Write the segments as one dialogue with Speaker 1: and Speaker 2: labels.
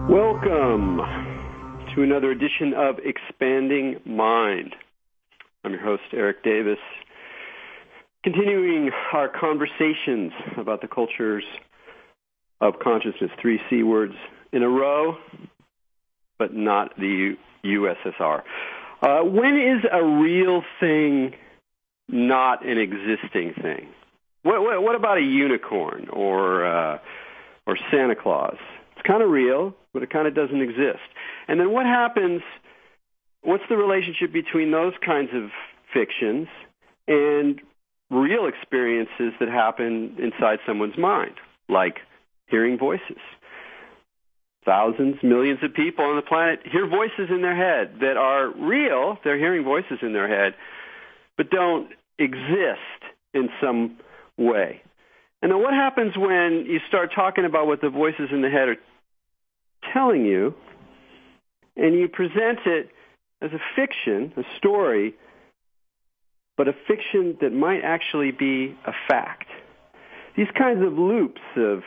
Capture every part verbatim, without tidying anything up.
Speaker 1: Welcome to another edition of Expanding Mind. I'm your host, Eric Davis, continuing our conversations about the cultures of consciousness, three C words in a row, but not the U S S R. Uh, when is a real thing not an existing thing? What, what, what about a unicorn or uh, or Santa Claus? It's kind of real, but it kind of doesn't exist. And then what happens, what's the relationship between those kinds of fictions and real experiences that happen inside someone's mind, like hearing voices? Thousands, millions of people on the planet hear voices in their head that are real. They're hearing voices in their head, but don't exist in some way. And then what happens when you start talking about what the voices in the head are telling you, and you present it as a fiction, a story, but a fiction that might actually be a fact? These kinds of loops of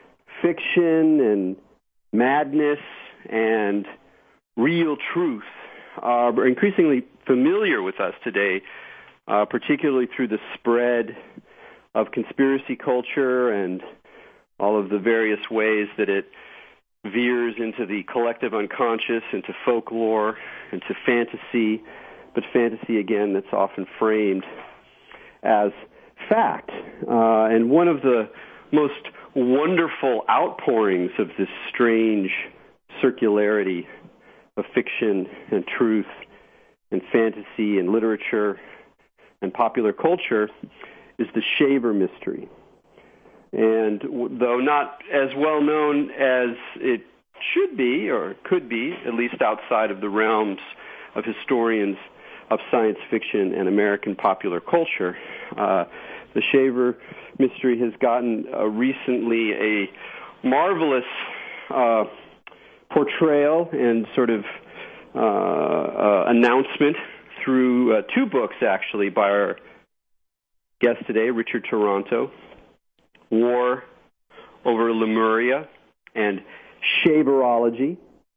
Speaker 1: fiction and madness and real truth are increasingly familiar with us today, uh, particularly through the spread of conspiracy culture and all of the various ways that it veers into the collective unconscious, into folklore, into fantasy, but fantasy, again, that's often framed as fact. Uh, and one of the most wonderful outpourings of this strange circularity of fiction and truth and fantasy and literature and popular culture is the Shaver mystery. And though not as well known as it should be or could be, at least outside of the realms of historians of science fiction and American popular culture, uh, the Shaver mystery has gotten uh, recently a marvelous uh, portrayal and sort of uh, uh, announcement through uh, two books, actually, by our guest today, Richard Taranto, War over Lemuria and Shaverology,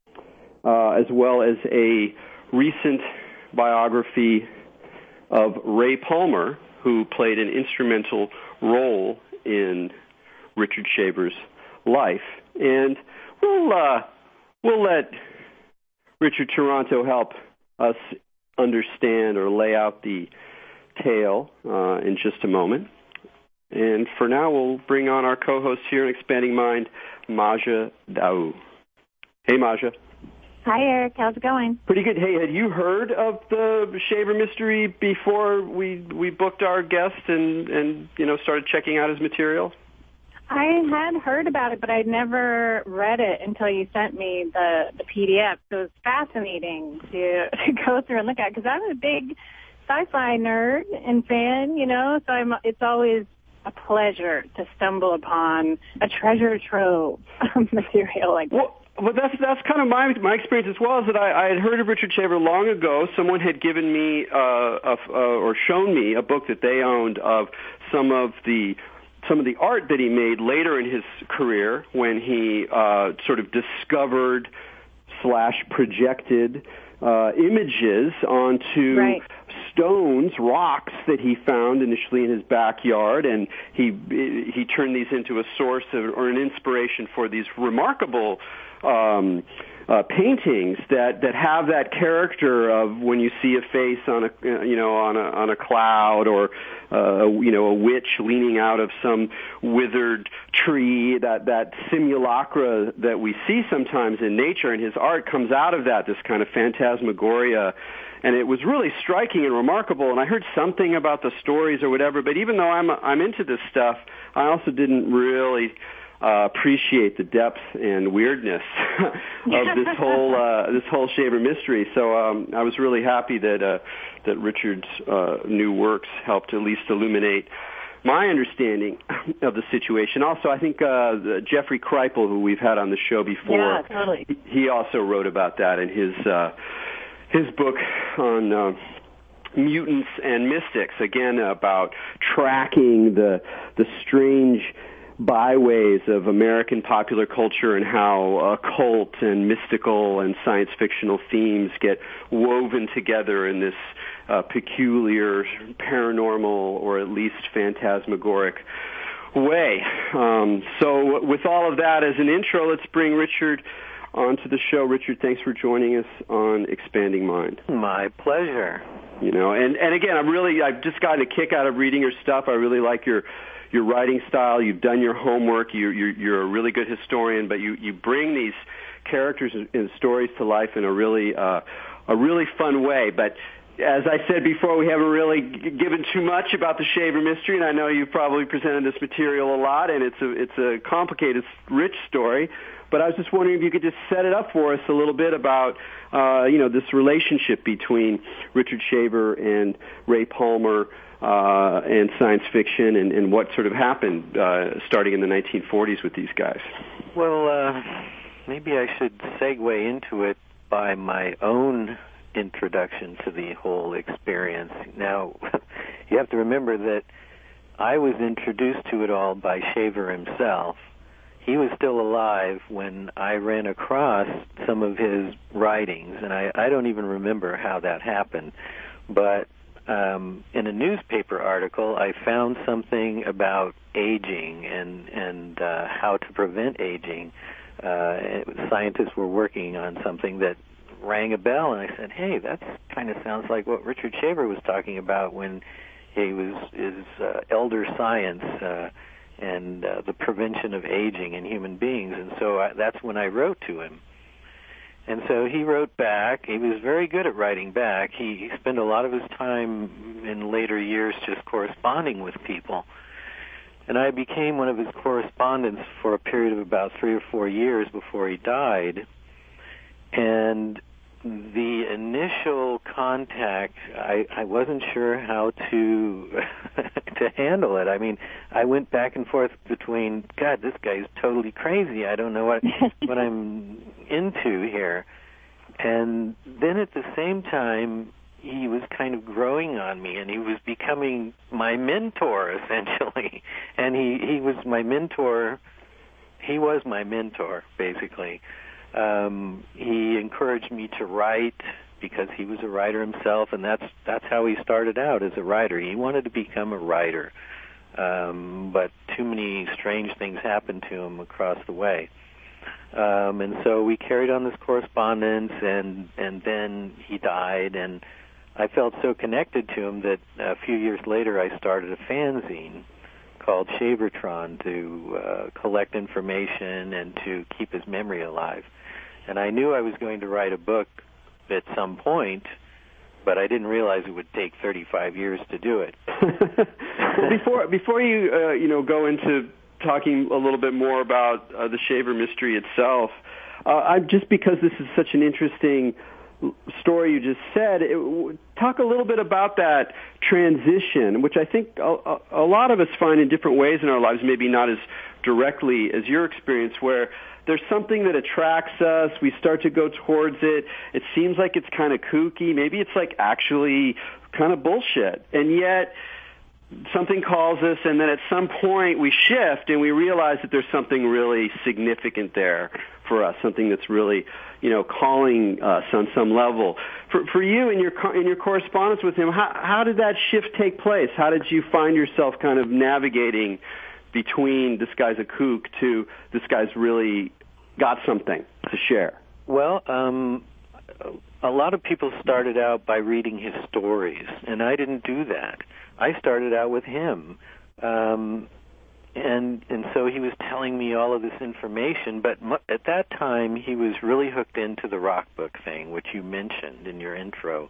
Speaker 1: uh, as well as a recent biography of Ray Palmer, who played an instrumental role in Richard Shaver's life. And we'll uh, we'll let Richard Taranto help us understand or lay out the tale uh, in just a moment. And for now, we'll bring on our co-host here in Expanding Mind, Maja Daou. Hey, Maja.
Speaker 2: Hi, Eric. How's it going?
Speaker 1: Pretty good. Hey, had you heard of the Shaver mystery before we we booked our guest and, and you know, started checking out his material?
Speaker 2: I had heard about it, but I'd never read it until you sent me the, the P D F. So it was fascinating to, to go through and look at, because I'm a big sci-fi nerd and fan, you know, so I'm, it's always a pleasure to stumble upon a treasure trove of material like that.
Speaker 1: Well, well, that's that's kind of my my experience as well. Is that I, I had heard of Richard Shaver long ago. Someone had given me uh, a, uh, or shown me a book that they owned of some of the some of the art that he made later in his career when he uh, sort of discovered slash projected uh, images onto
Speaker 2: right.
Speaker 1: stones, rocks that he found initially in his backyard, and he he turned these into a source of, or an inspiration for these remarkable um, uh, paintings that, that have that character of when you see a face on a you know on a on a cloud, or uh, you know a witch leaning out of some withered tree. That that simulacra that we see sometimes in nature, and his art comes out of that, this kind of phantasmagoria. And it was really striking and remarkable. And I heard something about the stories or whatever. But even though I'm I'm into this stuff, I also didn't really uh, appreciate the depth and weirdness of this whole uh, this whole Shaver mystery. So um, I was really happy that uh, that Richard's uh, new works helped at least illuminate my understanding of the situation. Also, I think uh, Jeffrey Kripal, who we've had on the show before,
Speaker 2: yeah, totally.
Speaker 1: he also wrote about that in his uh, his book on uh, mutants and mystics. Again, about tracking the the strange byways of American popular culture and how occult and mystical and science fictional themes get woven together in this uh, peculiar, paranormal, or at least phantasmagoric way. Um, so with all of that as an intro, let's bring Richard onto the show. Richard, thanks for joining us on Expanding Mind.
Speaker 3: My pleasure.
Speaker 1: You know, and, and again, I'm really, I've just gotten a kick out of reading your stuff. I really like your your writing style. You've done your homework. You're, you're, you're a really good historian, but you, you bring these characters and, and stories to life in a really uh, a really fun way. But as I said before, we haven't really g- given too much about the Shaver mystery, and I know you've probably presented this material a lot, and it's a it's a complicated, rich story. But I was just wondering if you could just set it up for us a little bit about, uh, you know, this relationship between Richard Shaver and Ray Palmer uh, and science fiction, and, and what sort of happened uh, starting in the nineteen forties with these guys.
Speaker 3: Well, uh, maybe I should segue into it by my own introduction to the whole experience. Now, you have to remember that I was introduced to it all by Shaver himself. He was still alive when I ran across some of his writings, and I, I don't even remember how that happened. But um, in a newspaper article, I found something about aging and, and uh, how to prevent aging. Uh, scientists were working on something that rang a bell, and I said, hey, that kind of sounds like what Richard Shaver was talking about when he was his uh, elder science uh, and uh, the prevention of aging in human beings. And so I, that's when I wrote to him. And so he wrote back. He was very good at writing back. He, he spent a lot of his time in later years just corresponding with people. And I became one of his correspondents for a period of about three or four years before he died. And the initial contact, I, I wasn't sure how to to handle it. I mean, I went back and forth between, God, this guy's totally crazy. I don't know what what I'm into here. And then at the same time, he was kind of growing on me, and he was becoming my mentor, essentially. And he, he was my mentor. He was my mentor, basically. Um, he encouraged me to write because he was a writer himself, and that's that's how he started out as a writer. He wanted to become a writer, um, but too many strange things happened to him across the way. Um, and so we carried on this correspondence, and, and then he died, and I felt so connected to him that a few years later I started a fanzine called Shavertron to uh, collect information and to keep his memory alive. And I knew I was going to write a book at some point, but I didn't realize it would take thirty-five years to do it.
Speaker 1: Well, before before you uh, you know go into talking a little bit more about uh, the Shaver mystery itself, uh, I, just because this is such an interesting story you just said, it, talk a little bit about that transition, which I think a, a lot of us find in different ways in our lives, maybe not as directly as your experience, where there's something that attracts us, we start to go towards it, it seems like it's kind of kooky, maybe it's like actually kind of bullshit, and yet something calls us, and then at some point we shift and we realize that there's something really significant there for us, something that's really, you know, calling us on some level. For for you in your in your correspondence with him, how how did that shift take place? How did you find yourself kind of navigating between this guy's a kook to this guy's really got something to share?
Speaker 3: Well, um, a lot of people started out by reading his stories, and I didn't do that. I started out with him, um, and and so he was telling me all of this information, but mu- at that time he was really hooked into the rock book thing, which you mentioned in your intro.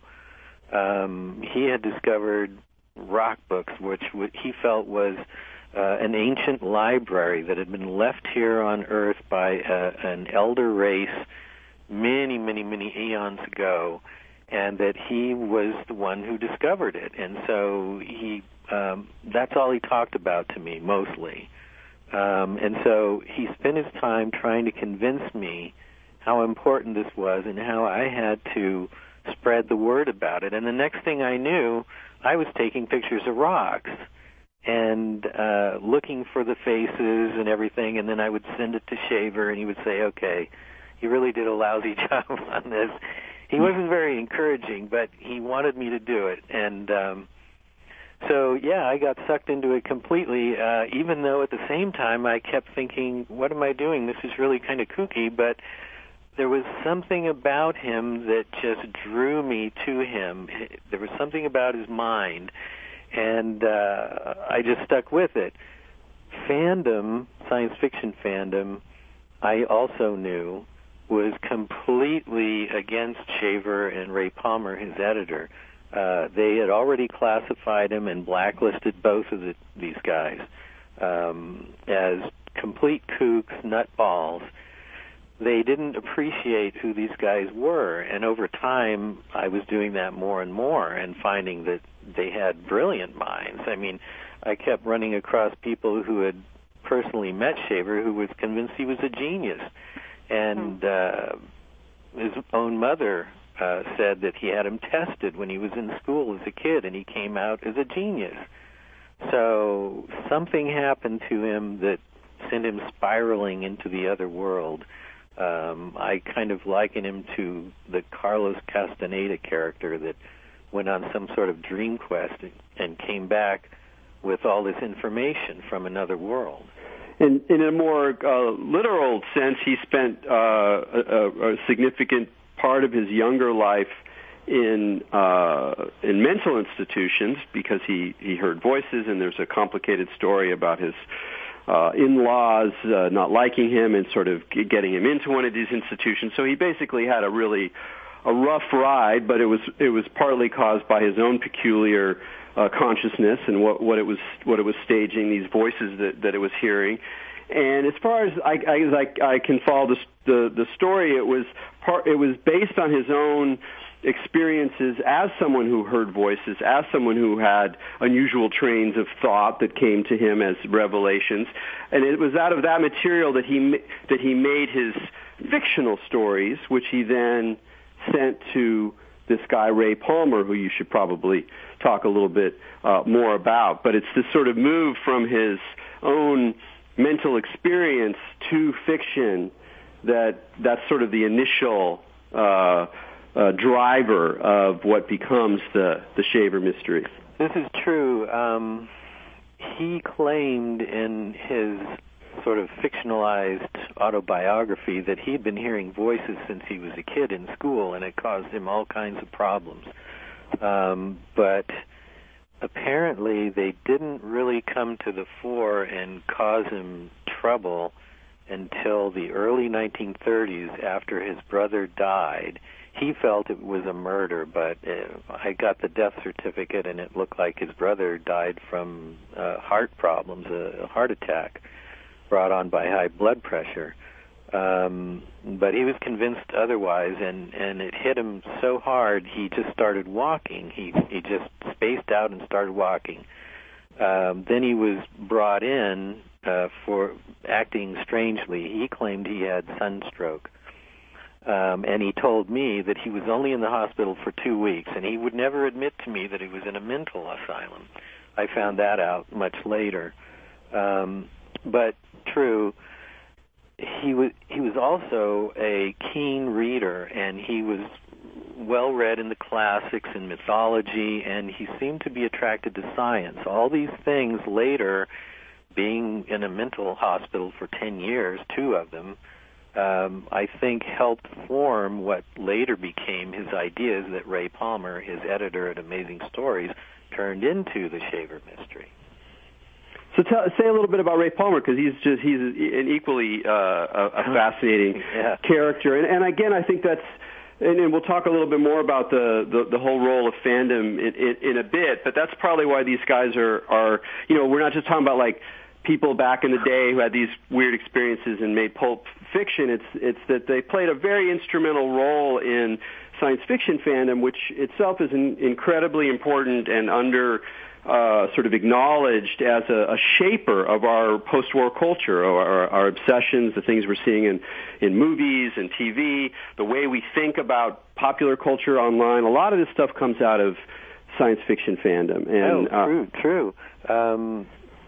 Speaker 3: Um, he had discovered rock books, which w- he felt was uh, an ancient library that had been left here on Earth by uh, an elder race many, many, many eons ago, and that he was the one who discovered it. And so he, um, that's all he talked about to me, mostly. Um, and so he spent his time trying to convince me how important this was and how I had to spread the word about it. And the next thing I knew, I was taking pictures of rocks. and uh, looking for the faces and everything, and then I would send it to Shaver, and he would say, okay, you really did a lousy job on this. He wasn't very encouraging, but he wanted me to do it, and um, so, yeah, I got sucked into it completely, uh, even though at the same time I kept thinking, what am I doing? This is really kind of kooky, but there was something about him that just drew me to him. There was something about his mind, and uh, I just stuck with it. Fandom, science fiction fandom, I also knew was completely against Shaver and Ray Palmer, his editor. Uh, they had already classified him and blacklisted both of the, these guys um, as complete kooks, nutballs. They didn't appreciate who these guys were, and over time I was doing that more and more and finding that they had brilliant minds. I mean, I kept running across people who had personally met Shaver who was convinced he was a genius, and uh, his own mother Uh, said that he had him tested when he was in school as a kid, and he came out as a genius. So something happened to him that sent him spiraling into the other world. Um, I kind of liken him to the Carlos Castaneda character that went on some sort of dream quest and came back with all this information from another world.
Speaker 1: And in a more uh, literal sense, he spent uh, a, a significant part of his younger life in uh, in mental institutions because he, he heard voices, and there's a complicated story about his uh, in-laws uh, not liking him and sort of getting him into one of these institutions. So he basically had a really a rough ride, but it was it was partly caused by his own peculiar uh, consciousness and what, what it was what it was staging, these voices that, that it was hearing. And as far as I, I, as I, I can follow the, the the story, it was part. It was based on his own experiences as someone who heard voices, as someone who had unusual trains of thought that came to him as revelations. And it was out of that material that he that he made his fictional stories, which he then sent to this guy Ray Palmer, who you should probably talk a little bit uh, more about. But it's this sort of move from his own mental experience to fiction that that's sort of the initial uh, uh, driver of what becomes the, the Shaver mystery.
Speaker 3: This is true. Um, he claimed in his sort of fictionalized autobiography that he'd been hearing voices since he was a kid in school, and it caused him all kinds of problems. Um, but apparently they didn't really come to the fore and cause him trouble until the early nineteen thirties after his brother died. He felt it was a murder, but uh, I got the death certificate, and it looked like his brother died from uh, heart problems, a, a heart attack brought on by high blood pressure. Um, but he was convinced otherwise, and, and it hit him so hard he just started walking. He he just spaced out and started walking. Um, then he was brought in uh, for acting strangely. He claimed he had sunstroke. Um, and he told me that he was only in the hospital for two weeks, and he would never admit to me that he was in a mental asylum. I found that out much later. Um, but true, he was he was also a keen reader, and he was well read in the classics and mythology, and he seemed to be attracted to science. All these things later, being in a mental hospital for ten years, two of them, um, I think helped form what later became his ideas that Ray Palmer, his editor at Amazing Stories, turned into the Shaver mystery.
Speaker 1: So tell, say a little bit about Ray Palmer, because he's just he's an equally uh, a, a fascinating
Speaker 3: yeah.
Speaker 1: character, and, and again, I think that's, and, and we'll talk a little bit more about the, the, the whole role of fandom in, in, in a bit, but that's probably why these guys are, are, you know, we're not just talking about like people back in the day who had these weird experiences and made pulp fiction. It's it's that they played a very instrumental role in science fiction fandom, which itself is in, incredibly important and under Uh, sort of acknowledged as a, a shaper of our post-war culture, or our, our obsessions, the things we're seeing in, in movies and T V, the way we think about popular culture online. A lot of this stuff comes out of science fiction fandom. And,
Speaker 3: oh, true, uh, true. Um,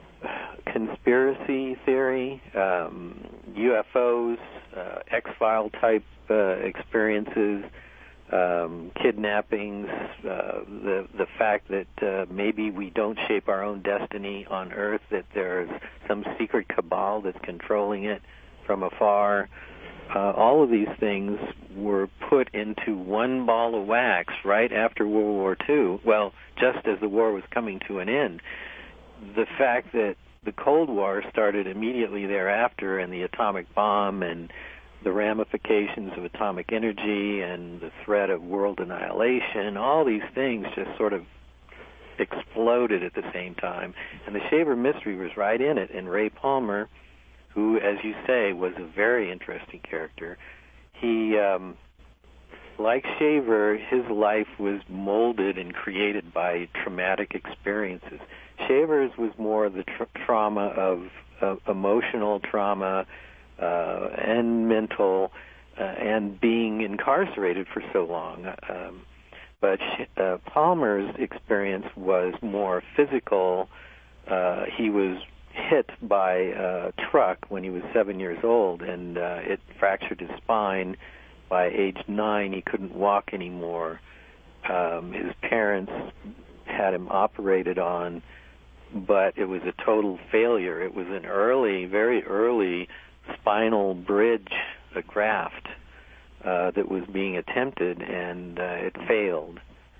Speaker 3: conspiracy theory, um, U F Os, uh, X-File type uh, experiences, um, kidnappings, uh, the the fact that uh, maybe we don't shape our own destiny on Earth, that there's some secret cabal that's controlling it from afar. Uh, all of these things were put into one ball of wax right after World War Two, well, just as the war was coming to an end. The fact that the Cold War started immediately thereafter, and the atomic bomb and the ramifications of atomic energy and the threat of world annihilation, all these things just sort of exploded at the same time. And the Shaver mystery was right in it, and Ray Palmer, who, as you say, was a very interesting character, he, um, like Shaver, his life was molded and created by traumatic experiences. Shaver's was more the tra- trauma of uh, emotional trauma uh, and mental uh, and being incarcerated for so long. Um, but uh, Palmer's experience was more physical. Uh, he was hit by a truck when he was seven years old, and uh, it fractured his spine. By age nine, he couldn't walk anymore. Um, his parents had him operated on, but it was a total failure. It was an early, very early spinal bridge, a graft uh, that was being attempted, and uh, it failed.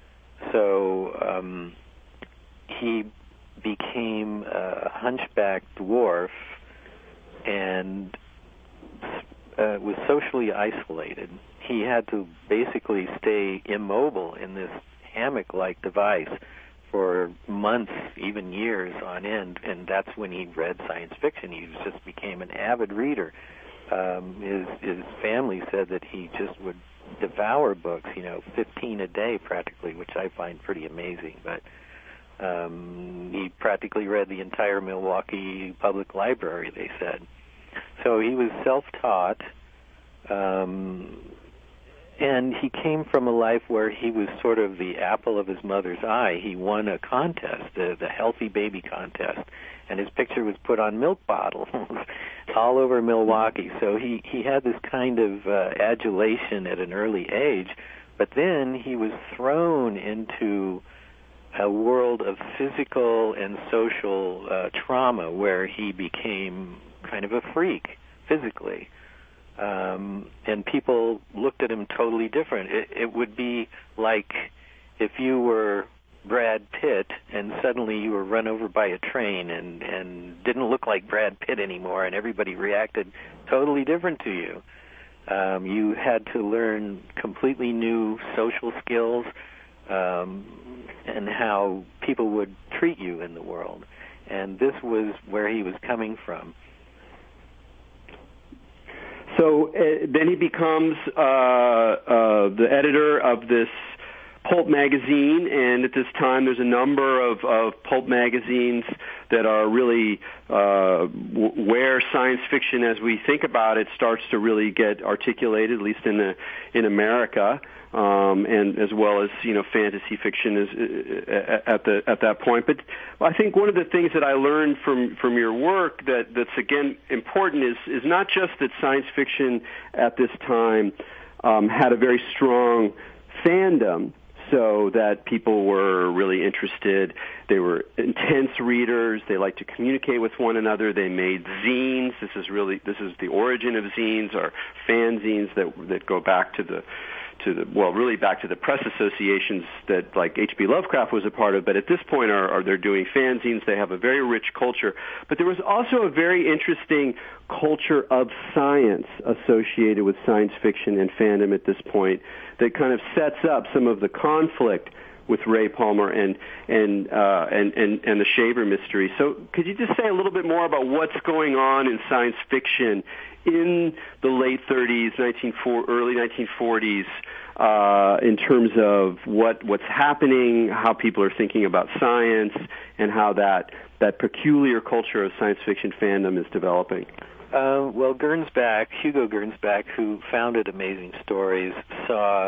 Speaker 3: So um, he became a hunchback dwarf and uh, was socially isolated. He had to basically stay immobile in this hammock-like device for months, even years on end, and that's when he read science fiction. He just became an avid reader. Um, his, his family said that he just would devour books, you know, fifteen a day practically, which I find pretty amazing. But um, he practically read the entire Milwaukee Public Library, they said. So he was self-taught, um, and he came from a life where he was sort of the apple of his mother's eye. He won a contest, the, the Healthy Baby Contest, and his picture was put on milk bottles all over Milwaukee. So he, he had this kind of uh, adulation at an early age, but then he was thrown into a world of physical and social uh, trauma where he became kind of a freak physically. Um, and people looked at him totally different. It, it would be like if you were Brad Pitt and suddenly you were run over by a train and, and didn't look like Brad Pitt anymore, and everybody reacted totally different to you. Um, you had to learn completely new social skills um, and how people would treat you in the world. And this was where he was coming from.
Speaker 1: So uh, then he becomes uh, uh, the editor of this pulp magazine, and at this time there's a number of, of pulp magazines that are really uh, w- where science fiction, as we think about it, starts to really get articulated, at least in the in America, um, and as well as you know fantasy fiction is uh, at the at that point. But I think one of the things that I learned from from your work that that's again important is is not just that science fiction at this time um, had a very strong fandom, so that people were really interested. They were intense readers. They liked to communicate with one another. They made zines. This is really this is the origin of zines, or fanzines that that go back to the to the well, really back to the press associations that like H P Lovecraft was a part of. But at this point, are, are they're doing fanzines. They have a very rich culture. But there was also a very interesting culture of science associated with science fiction and fandom at this point that kind of sets up some of the conflict with Ray Palmer and and uh, and, and and the Shaver mystery. So could you just say a little bit more about what's going on in science fiction in the late thirties, nineteen forty, early nineteen forties, uh, in terms of what what's happening, how people are thinking about science, and how that that peculiar culture of science fiction fandom is developing?
Speaker 3: Uh, well, Gernsback, Hugo Gernsback, who founded Amazing Stories, saw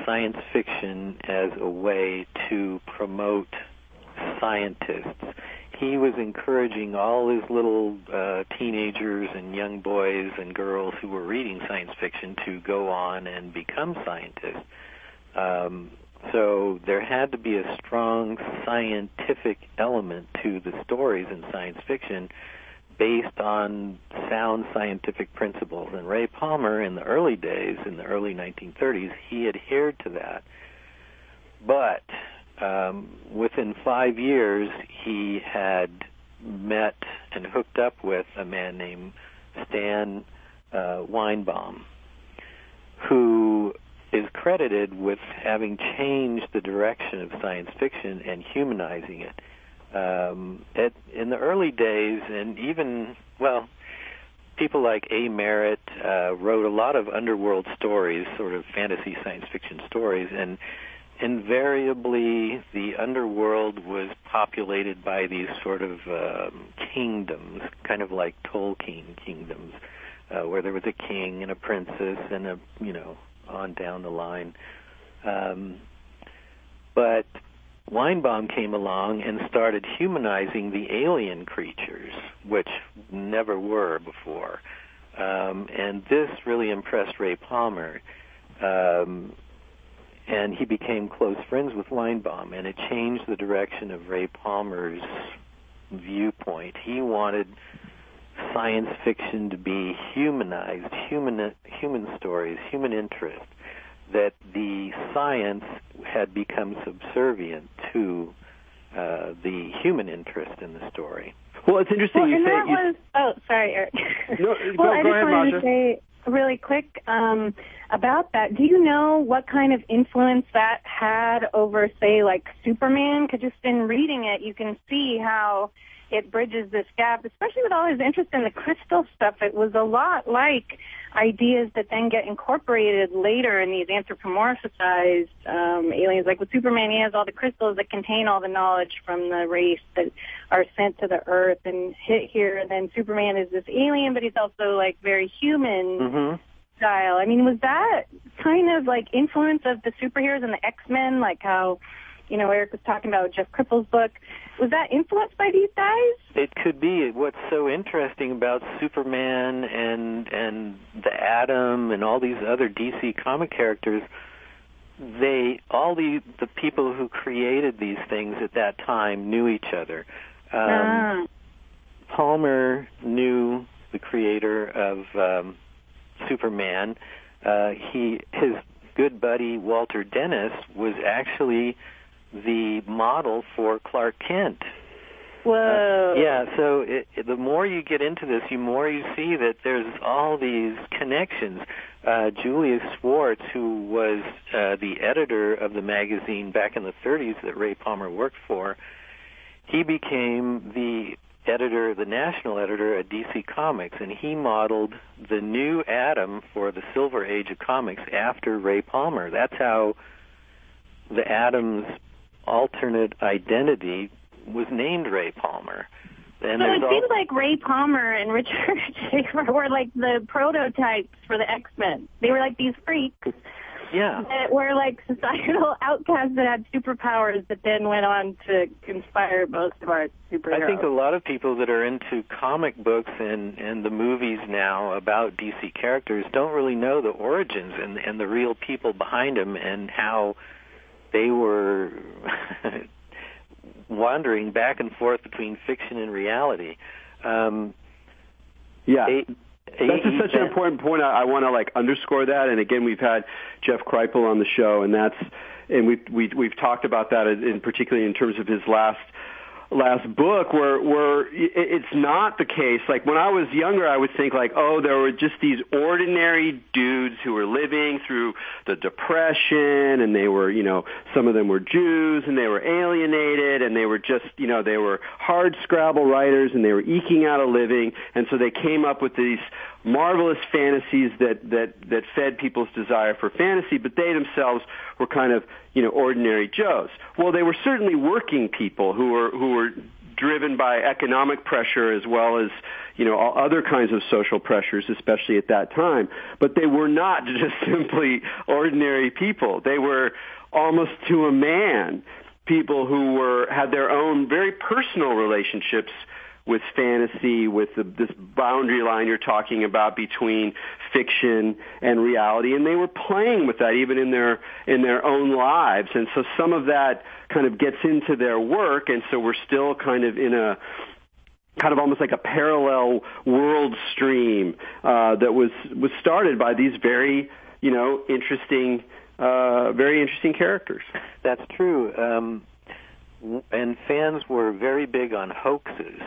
Speaker 3: science fiction as a way to promote scientists. He was encouraging all his little uh, teenagers and young boys and girls who were reading science fiction to go on and become scientists. Um, so there had to be a strong scientific element to the stories in science fiction based on sound scientific principles. And Ray Palmer, in the early days, in the early nineteen thirties, he adhered to that. But um, within five years, he had met and hooked up with a man named Stan uh, Weinbaum, who is credited with having changed the direction of science fiction and humanizing it. Um, at, in the early days, and even, well, people like A. Merritt uh, wrote a lot of underworld stories, sort of fantasy science fiction stories, and invariably the underworld was populated by these sort of um, kingdoms, kind of like Tolkien kingdoms, uh, where there was a king and a princess and a, you know, on down the line. Um, but Weinbaum came along and started humanizing the alien creatures, which never were before. Um, and this really impressed Ray Palmer. Um, and he became close friends with Weinbaum, and it changed the direction of Ray Palmer's viewpoint. He wanted science fiction to be humanized, human human stories, human interest, that the science had become subservient to uh, the human interest in the story.
Speaker 1: Well, it's interesting
Speaker 2: well,
Speaker 1: you
Speaker 2: and
Speaker 1: say...
Speaker 2: That
Speaker 1: you,
Speaker 2: was, oh, sorry, Eric.
Speaker 1: No,
Speaker 2: well,
Speaker 1: go,
Speaker 2: I
Speaker 1: go
Speaker 2: just
Speaker 1: ahead,
Speaker 2: wanted
Speaker 1: Masha.
Speaker 2: to say really quick um, about that. Do you know what kind of influence that had over, say, like Superman? Because just in reading it, you can see how it bridges this gap, especially with all his interest in the crystal stuff. It was a lot like ideas that then get incorporated later in these anthropomorphized um, aliens. Like with Superman, he has all the crystals that contain all the knowledge from the race that are sent to the Earth and hit here. And then Superman is this alien, but he's also like very human
Speaker 3: Mm-hmm.
Speaker 2: style. I mean, was that kind of like influence of the superheroes and the X-Men, like how, you know, Eric was talking about Jeff Krippel's book? Was that influenced by these guys?
Speaker 3: It could be. What's so interesting about Superman and and the Atom and all these other D C comic characters, they all the the people who created these things at that time knew each other. Um,
Speaker 2: ah.
Speaker 3: Palmer knew the creator of um, Superman. Uh, he his good buddy Walter Dennis was actually the model for Clark Kent.
Speaker 2: Whoa.
Speaker 3: Uh, yeah, so it, it, the more you get into this, the more you see that there's all these connections. Uh, Julius Schwartz, who was uh, the editor of the magazine back in the thirties that Ray Palmer worked for, he became the editor, the national editor at D C Comics, and he modeled the new Atom for the Silver Age of comics after Ray Palmer. That's how the Atom's alternate identity was named Ray Palmer. And
Speaker 2: so it
Speaker 3: all...
Speaker 2: seems like Ray Palmer and Richard Schaefer were like the prototypes for the X-Men. They were like these freaks
Speaker 3: yeah.
Speaker 2: that were like societal outcasts that had superpowers that then went on to inspire most of our superheroes.
Speaker 3: I think a lot of people that are into comic books and, and the movies now about D C characters don't really know the origins and, and the real people behind them and how they were wandering back and forth between fiction and reality. Um,
Speaker 1: yeah.
Speaker 3: A,
Speaker 1: That's a, such an important point. I, I want to like underscore that. And again, we've had Jeff Kripal on the show, and that's and we've we, we've talked about that in particularly in terms of his last last book, where where it's not the case. Like when I was younger, I would think like, oh, there were just these ordinary dudes who were living through the Depression, and they were, you know, some of them were Jews, and they were alienated, and they were just, you know, they were hard scrabble writers, and they were eking out a living, and so they came up with these marvelous fantasies that that that fed people's desire for fantasy, but they themselves were kind of, you know, ordinary Joes. Well, they were certainly working people who were who were driven by economic pressure as well as, you know, all other kinds of social pressures, especially at that time. But they were not just simply ordinary people. They were almost to a man people who were had their own very personal relationships with fantasy, with the, this boundary line you're talking about between fiction and reality, and they were playing with that even in their in their own lives. And so some of that kind of gets into their work, and so we're still kind of in a kind of almost like a parallel world stream uh, that was was started by these very, you know, interesting, uh, very interesting characters.
Speaker 3: That's true, um, and fans were very big on hoaxes.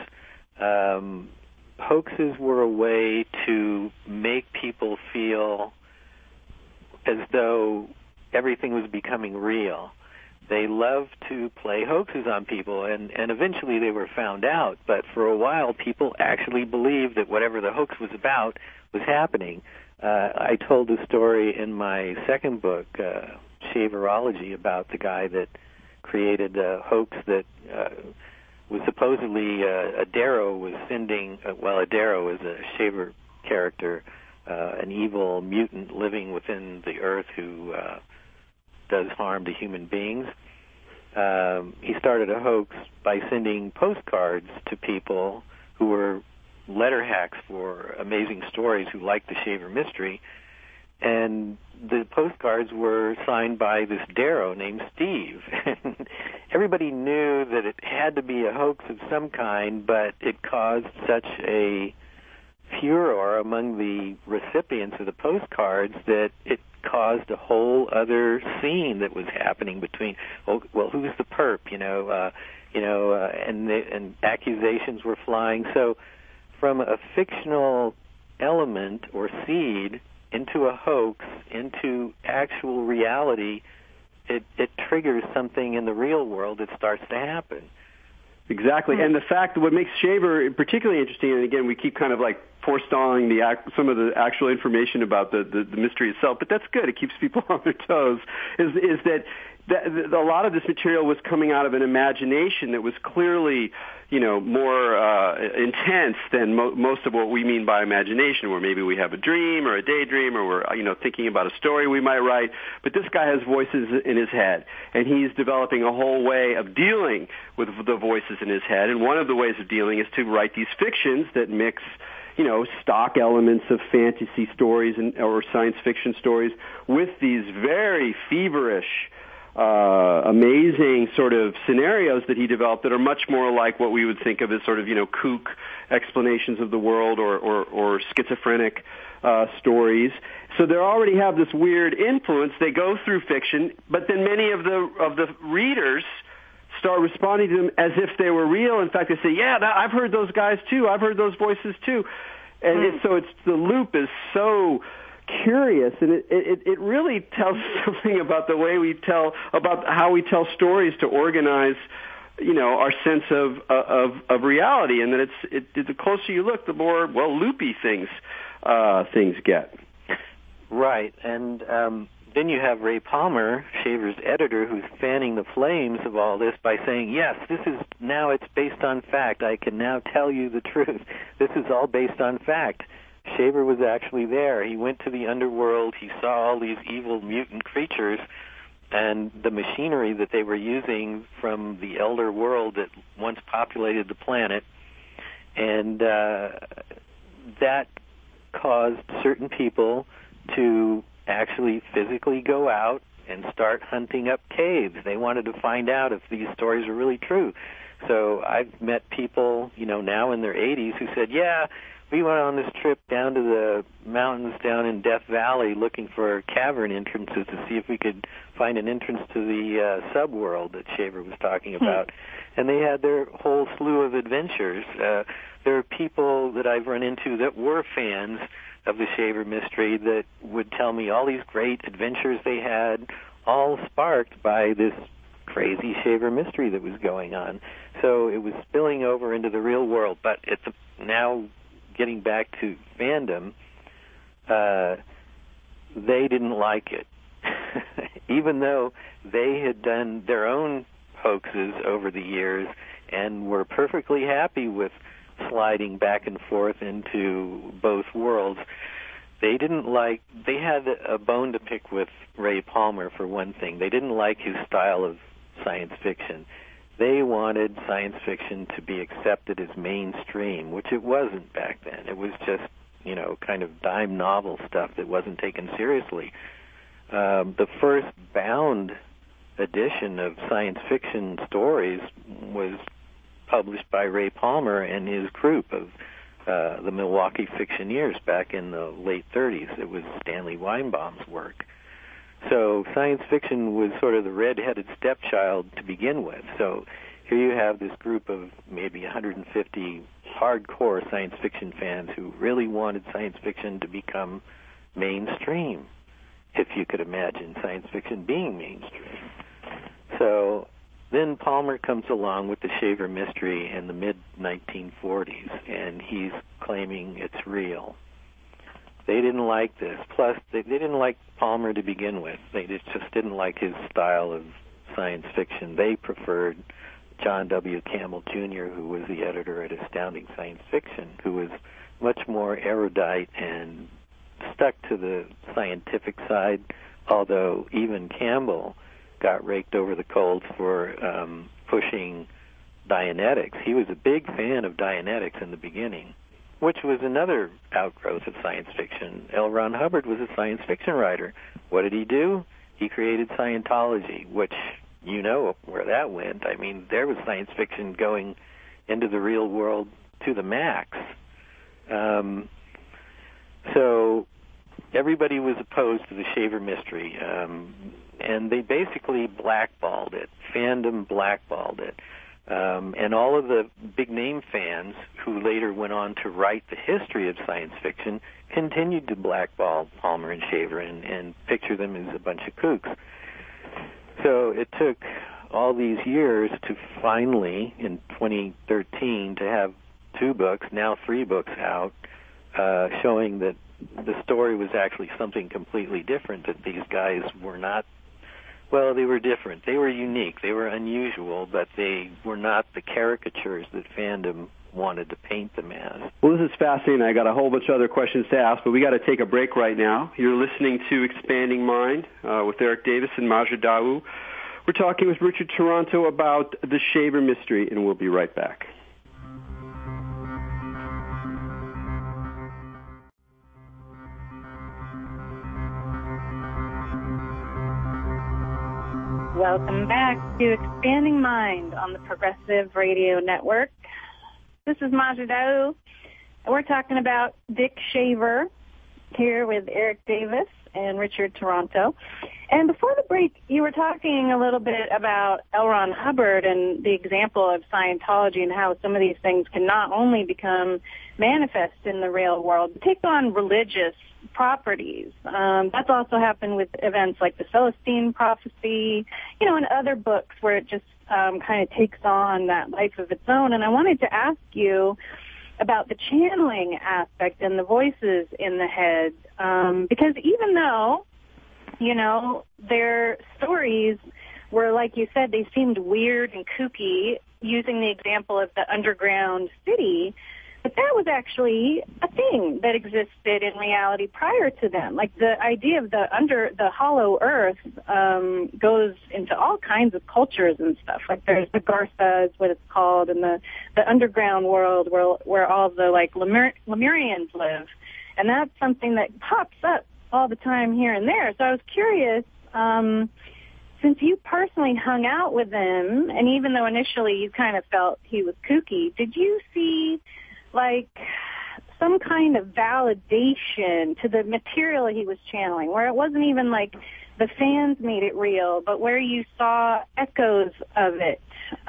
Speaker 3: Um, hoaxes were a way to make people feel as though everything was becoming real. They loved to play hoaxes on people, and, and eventually they were found out. But for a while, people actually believed that whatever the hoax was about was happening. Uh, I told a story in my second book, uh, Shaverology, about the guy that created a hoax that uh, was supposedly uh, Adaro was sending, uh, well, Adaro is a Shaver character, uh, an evil mutant living within the earth who uh, does harm to human beings. Um, he started a hoax by sending postcards to people who were letter hacks for amazing stories who liked the Shaver mystery, and the postcards were signed by this Darrow named Steve. And everybody knew that it had to be a hoax of some kind, but it caused such a furor among the recipients of the postcards that it caused a whole other scene that was happening between, oh, well, who's the perp, you know, uh, you know, uh, and the, and accusations were flying. So, from a fictional element or seed into a hoax, into actual reality, it, it triggers something in the real world that starts to happen.
Speaker 1: Exactly, and the fact that what makes Shaver particularly interesting, and again, we keep kind of like forestalling the act, some of the actual information about the, the, the mystery itself, but that's good. It keeps people on their toes, is, is that, that a lot of this material was coming out of an imagination that was clearly, you know, more uh, intense than mo- most of what we mean by imagination, where maybe we have a dream or a daydream or we're, you know, thinking about a story we might write. But this guy has voices in his head, and he's developing a whole way of dealing with the voices in his head. And one of the ways of dealing is to write these fictions that mix, you know, stock elements of fantasy stories and or science fiction stories with these very feverish, Uh, amazing sort of scenarios that he developed that are much more like what we would think of as sort of, you know, kook explanations of the world or, or, or schizophrenic uh, stories. So they already have this weird influence. They go through fiction, but then many of the of the readers start responding to them as if they were real. In fact, they say, yeah, that, I've heard those guys too. I've heard those voices too. And mm. it, so it's the loop is so curious, and it, it, it really tells something about the way we tell, about how we tell stories to organize, you know, our sense of of, of reality, and that it's it, the closer you look, the more, well, loopy things uh, things get.
Speaker 3: Right, and um, then you have Ray Palmer, Shaver's editor, who's fanning the flames of all this by saying, yes, this is now it's based on fact. I can now tell you the truth. This is all based on fact. Shaver was actually there. He went to the underworld. He saw all these evil mutant creatures and the machinery that they were using from the elder world that once populated the planet. And uh, that caused certain people to actually physically go out and start hunting up caves. They wanted to find out if these stories are really true. So I've met people, you know, now in their eighties who said, yeah, we went on this trip down to the mountains down in Death Valley looking for cavern entrances to see if we could find an entrance to the uh, subworld that Shaver was talking about. Hmm. And they had their whole slew of adventures. Uh, there are people that I've run into that were fans of the Shaver mystery that would tell me all these great adventures they had, all sparked by this crazy Shaver mystery that was going on. So it was spilling over into the real world. But it's now getting back to fandom, uh, they didn't like it. Even though they had done their own hoaxes over the years and were perfectly happy with sliding back and forth into both worlds. They didn't like, they had a bone to pick with Ray Palmer, for one thing. They didn't like his style of science fiction. They wanted science fiction to be accepted as mainstream, which it wasn't back then. It was just, you know, kind of dime novel stuff that wasn't taken seriously. Um, the first bound edition of science fiction stories was published by Ray Palmer and his group of uh, the Milwaukee Fictioneers back in the late thirties. It was Stanley Weinbaum's work. So science fiction was sort of the red-headed stepchild to begin with. So here you have this group of maybe one hundred fifty hardcore science fiction fans who really wanted science fiction to become mainstream, if you could imagine science fiction being mainstream. So then Palmer comes along with the Shaver Mystery in the mid nineteen forties, and he's claiming it's real. They didn't like this. Plus, they, they didn't like Palmer to begin with. They just, just didn't like his style of science fiction. They preferred John W. Campbell Junior, who was the editor at Astounding Science Fiction, who was much more erudite and stuck to the scientific side, although even Campbell got raked over the coals for um, pushing Dianetics. He was a big fan of Dianetics in the beginning, which was another outgrowth of science fiction. L. Ron Hubbard was a science fiction writer. What did he do? He created Scientology, which you know where that went. I mean, there was science fiction going into the real world to the max. Um, so everybody was opposed to the Shaver Mystery, um, and they basically blackballed it. Fandom blackballed it. Um, and all of the big-name fans who later went on to write the history of science fiction continued to blackball Palmer and Shaver and, and picture them as a bunch of kooks. So it took all these years to finally, in twenty thirteen, to have two books, now three books out, uh, showing that the story was actually something completely different, that these guys were not, well, they were different. They were unique. They were unusual, but they were not the caricatures that fandom wanted to paint them as.
Speaker 1: Well, this is fascinating. I got a whole bunch of other questions to ask, but we got to take a break right now. You're listening to Expanding Mind uh, with Eric Davis and Maja Dawu. We're talking with Richard Toronto about the Shaver Mystery, and we'll be right back.
Speaker 2: Welcome back to Expanding Mind on the Progressive Radio Network. This is Maja Dawu, and we're talking about Dick Shaver here with Eric Davis and Richard Toronto. And before the break, you were talking a little bit about L. Ron Hubbard and the example of Scientology and how some of these things can not only become manifest in the real world, but take on religious properties. Um, that's also happened with events like the Celestine Prophecy, you know, and other books where it just um, kind of takes on that life of its own. And I wanted to ask you about the channeling aspect and the voices in the head, um, because even though, you know, their stories were, like you said, they seemed weird and kooky, using the example of the underground city, but that was actually a thing that existed in reality prior to them. Like the idea of the under the hollow earth um, goes into all kinds of cultures and stuff. Like there's the Gartha is what it's called, and the the underground world where where all the like Lemur, Lemurians live, and that's something that pops up all the time here and there. So I was curious. Um, Since you personally hung out with him, and even though initially you kind of felt he was kooky, did you see like some kind of validation to the material he was channeling, where it wasn't even like the fans made it real, but where you saw echoes of it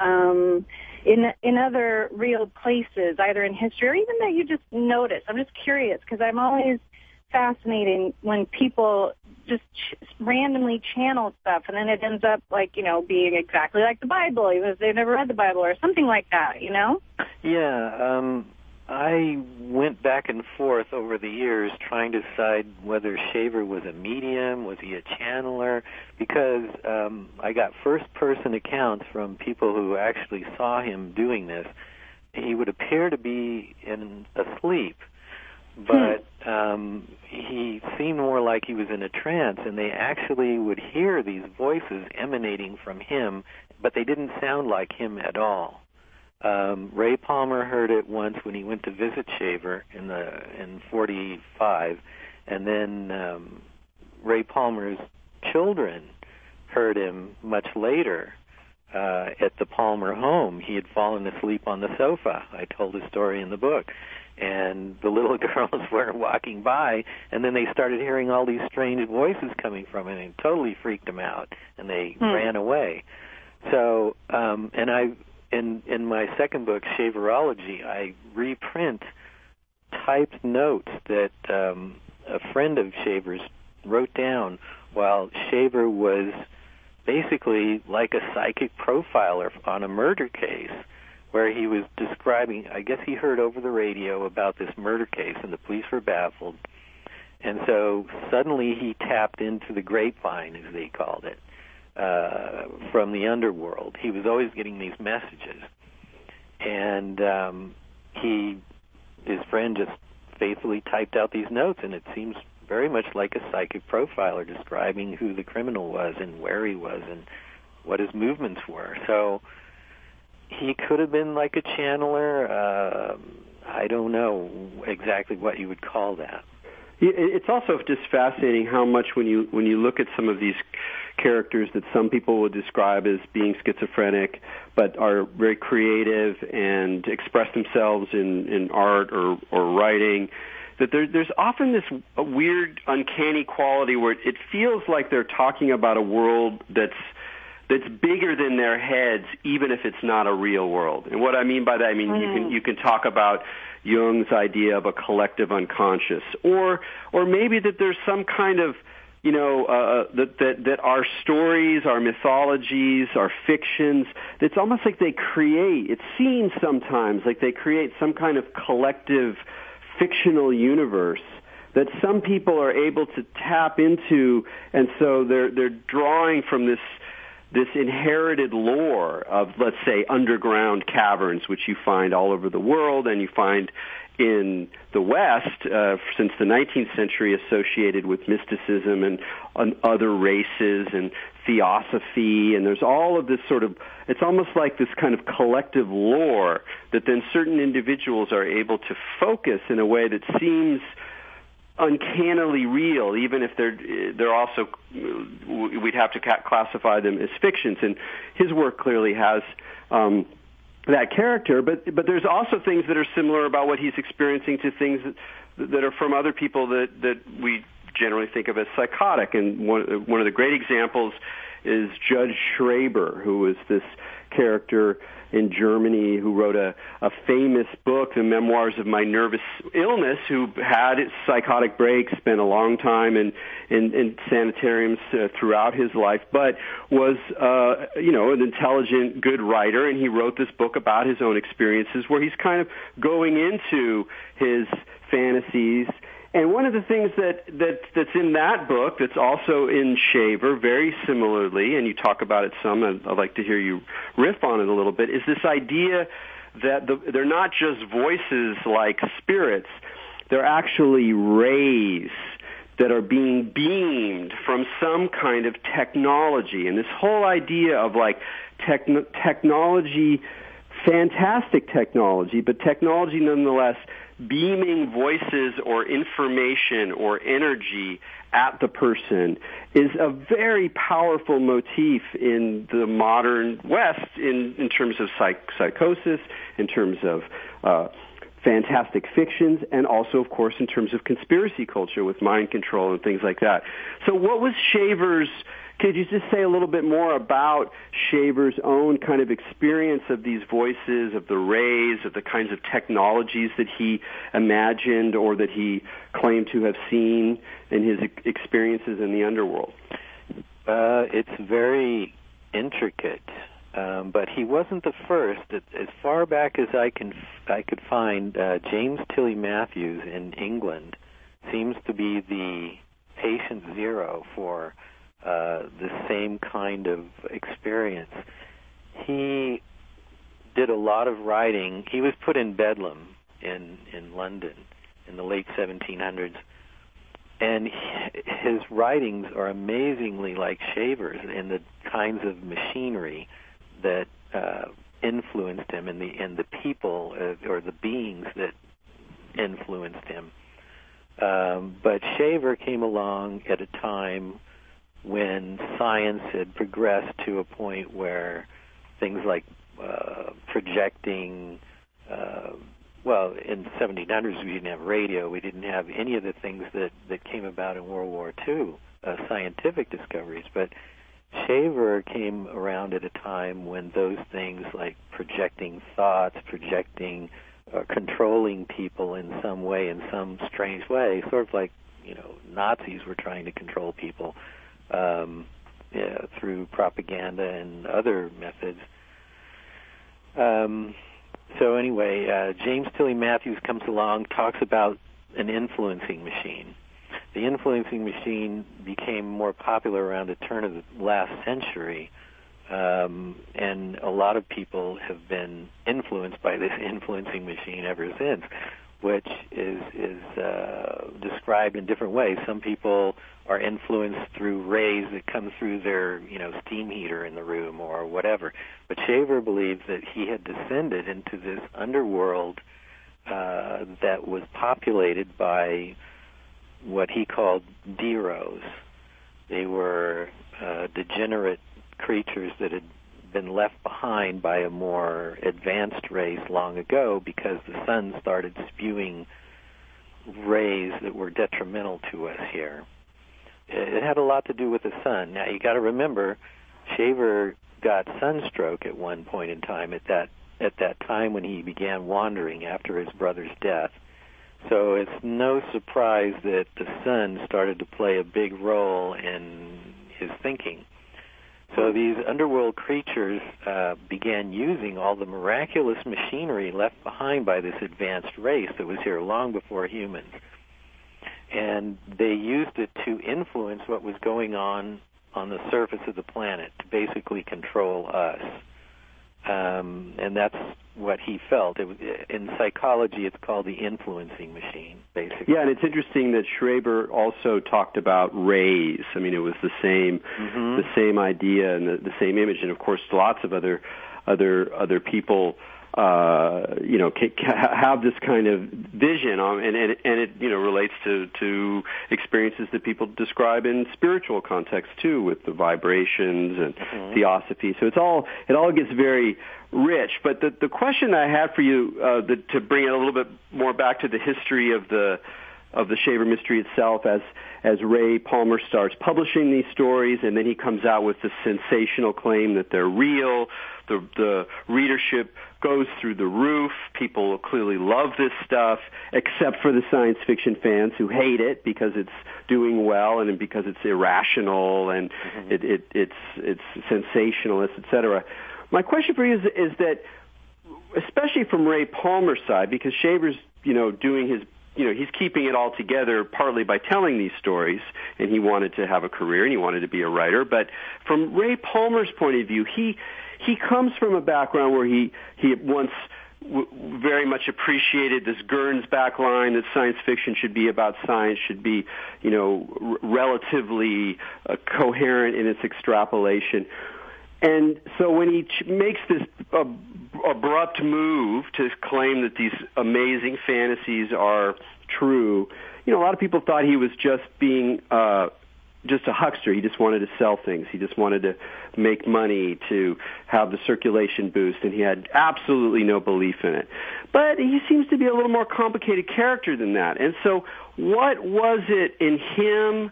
Speaker 2: um, in in other real places, either in history or even that you just noticed? I'm just curious because I'm always fascinated when people just ch- randomly channel stuff, and then it ends up like, you know, being exactly like the Bible, even if they've never read the Bible or something like that, you know?
Speaker 3: Yeah, um, I went back and forth over the years trying to decide whether Shaver was a medium, was he a channeler, because um, I got first-person accounts from people who actually saw him doing this. He would appear to be in asleep, but um, he seemed more like he was in a trance, and they actually would hear these voices emanating from him, but they didn't sound like him at all. Um, Ray Palmer heard it once when he went to visit Shaver in the in forty-five, and then um, Ray Palmer's children heard him much later uh, at the Palmer home. He had fallen asleep on the sofa. I told the story in the book. And the little girls were walking by, and then they started hearing all these strange voices coming from him, and it totally freaked them out, and they hmm. ran away. So, um, and I... In, in my second book, Shaverology, I reprint typed notes that um, a friend of Shaver's wrote down while Shaver was basically like a psychic profiler on a murder case, where he was describing, I guess he heard over the radio about this murder case, and the police were baffled. And so suddenly he tapped into the grapevine, as they called it. Uh, from the underworld. He was always getting these messages. And um, he, his friend just faithfully typed out these notes, and it seems very much like a psychic profiler describing who the criminal was and where he was and what his movements were. So he could have been like a channeler. Uh, I don't know exactly what you would call that.
Speaker 1: It's also just fascinating how much when you when you look at some of these characters that some people would describe as being schizophrenic, but are very creative and express themselves in, in art or, or writing, that there, there's often this weird, uncanny quality where it feels like they're talking about a world that's that's bigger than their heads, even if it's not a real world. And what I mean by that, I mean mm. you can you can talk about Jung's idea of a collective unconscious, or or maybe that there's some kind of, you know, uh, that, that that our stories, our mythologies, our fictions, it's almost like they create, it seems sometimes like they create some kind of collective fictional universe that some people are able to tap into, and so they're they're drawing from this this inherited lore of, let's say, underground caverns, which you find all over the world, and you find in the West, uh, since the nineteenth century, associated with mysticism and, and other races and theosophy, and there's all of this sort of, it's almost like this kind of collective lore that then certain individuals are able to focus in a way that seems uncannily real, even if they're they're also, we'd have to ca- classify them as fictions. And his work clearly has um, that character, but but there's also things that are similar about what he's experiencing to things that, that are from other people that that we generally think of as psychotic. And one one of the great examples is Judge Schraber, who was this character in Germany who wrote a, a famous book, The Memoirs of My Nervous Illness, who had psychotic breaks, spent a long time in, in, in sanitariums uh, throughout his life, but was, uh, you know, an intelligent, good writer, and he wrote this book about his own experiences where he's kind of going into his fantasies. And one of the things that, that that's in that book that's also in Shaver very similarly, and you talk about it some, and I'd like to hear you riff on it a little bit, is this idea that the, they're not just voices like spirits, they're actually rays that are being beamed from some kind of technology. And this whole idea of like techn- technology, fantastic technology, but technology nonetheless beaming voices or information or energy at the person is a very powerful motif in the modern West in, in terms of psych- psychosis, in terms of uh, fantastic fictions, and also, of course, in terms of conspiracy culture with mind control and things like that. So what was Shaver's, could you just say a little bit more about Shaver's own kind of experience of these voices, of the rays, of the kinds of technologies that he imagined or that he claimed to have seen in his experiences in the underworld?
Speaker 3: Uh, it's very intricate. Um, but he wasn't the first. As far back as I can, I could find, uh, James Tilly Matthews in England seems to be the patient zero for uh, the same kind of experience. He did a lot of writing. He was put in Bedlam in in London in the late seventeen hundreds, and he, his writings are amazingly like Shaver's in the kinds of machinery that uh, influenced him, and the and the people uh, or the beings that influenced him. Um, but Shaver came along at a time when science had progressed to a point where things like uh, projecting, uh, well, in the seventeen hundreds we didn't have radio, we didn't have any of the things that, that came about in World War Two, uh, scientific discoveries, but Shaver came around at a time when those things like projecting thoughts, projecting, uh, controlling people in some way, in some strange way, sort of like, you know, Nazis were trying to control people um, yeah, through propaganda and other methods. Um, so anyway, uh, James Tilly Matthews comes along, talks about an influencing machine. The influencing machine became more popular around the turn of the last century, um, and a lot of people have been influenced by this influencing machine ever since, which is is uh, described in different ways. Some people are influenced through rays that come through their, you know, steam heater in the room or whatever. But Shaver believed that he had descended into this underworld uh, that was populated by what he called Deros. They were uh, degenerate creatures that had been left behind by a more advanced race long ago because the sun started spewing rays that were detrimental to us here. It had a lot to do with the sun. Now, you got to remember, Shaver got sunstroke at one point in time, at that at that time when he began wandering after his brother's death. So it's no surprise that the sun started to play a big role in his thinking. So these underworld creatures uh, began using all the miraculous machinery left behind by this advanced race that was here long before humans. And they used it to influence what was going on on the surface of the planet, to basically control us. Um, and that's what he felt. It was, in psychology, it's called the influencing machine, basically.
Speaker 1: Yeah, and it's interesting that Schreber also talked about rays. I mean, it was the same, mm-hmm. the same idea and the, the same image. And of course, lots of other, other, other people, uh, you know, ca- ca- have this kind of vision, um, and, and, and it, you know, relates to, to experiences that people describe in spiritual context too, with the vibrations and mm-hmm. theosophy. So it's all, it all gets very rich. But the, the question I had for you, uh, the, to bring it a little bit more back to the history of the, of the Shaver mystery itself, as as Ray Palmer starts publishing these stories, and then he comes out with the sensational claim that they're real. The the readership goes through the roof. People clearly love this stuff, except for the science fiction fans who hate it because it's doing well and because it's irrational and mm-hmm. it, it it's it's sensationalist, et cetera. My question for you is, is that, especially from Ray Palmer's side, because Shaver's, you know, doing his, you know, he's keeping it all together partly by telling these stories, and he wanted to have a career and he wanted to be a writer. But from Ray Palmer's point of view, he he comes from a background where he he once w- very much appreciated this Gernsback line that science fiction should be about science, should be, you know, r- relatively uh, coherent in its extrapolation. And so when he ch- makes this uh, abrupt move to claim that these amazing fantasies are true, you know, a lot of people thought he was just being uh, just a huckster. He just wanted to sell things. He just wanted to make money, to have the circulation boost, and he had absolutely no belief in it. But he seems to be a little more complicated character than that. And so what was it in him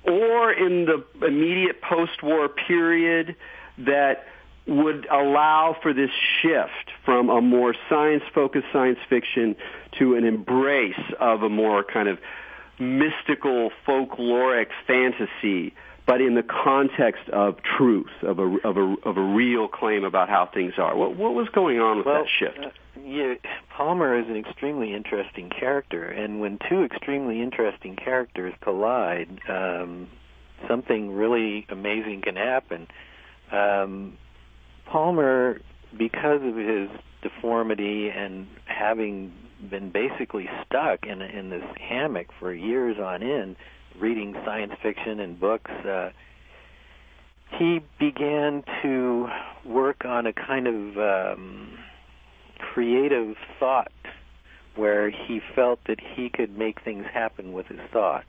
Speaker 1: or in the immediate post-war period that would allow for this shift from a more science-focused science fiction to an embrace of a more kind of mystical, folkloric fantasy, but but in the context of truth, of a of a of a real claim about how things are. What what was going on with
Speaker 3: well,
Speaker 1: that shift?
Speaker 3: Uh, yeah, Palmer is an extremely interesting character, and when two extremely interesting characters collide, um, something really amazing can happen. Um, Palmer, because of his deformity and having been basically stuck in in this hammock for years on end, reading science fiction and books, uh, he began to work on a kind of um, creative thought where he felt that he could make things happen with his thought.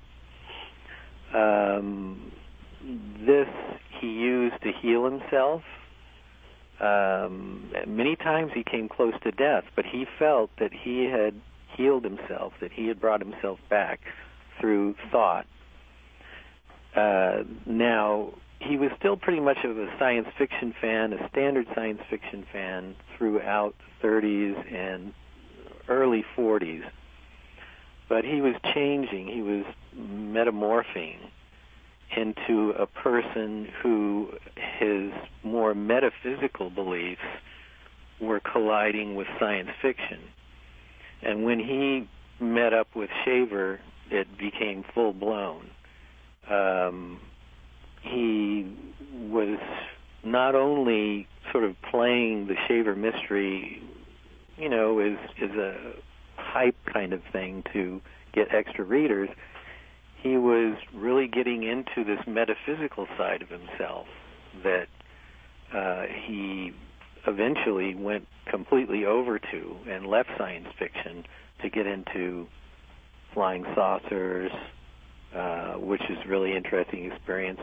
Speaker 3: Um, this he used to heal himself. Um, many times he came close to death, but he felt that he had healed himself, that he had brought himself back through thought. Uh, now, he was still pretty much of a science fiction fan, a standard science fiction fan throughout the thirties and early forties. But he was changing, he was metamorphing into a person who his more metaphysical beliefs were colliding with science fiction. And when he met up with Shaver, it became full-blown. Um, he was not only sort of playing the Shaver mystery, you know, is is a hype kind of thing to get extra readers. He was really getting into this metaphysical side of himself that uh, he eventually went completely over to and left science fiction to get into flying saucers, uh, which is a really interesting experience.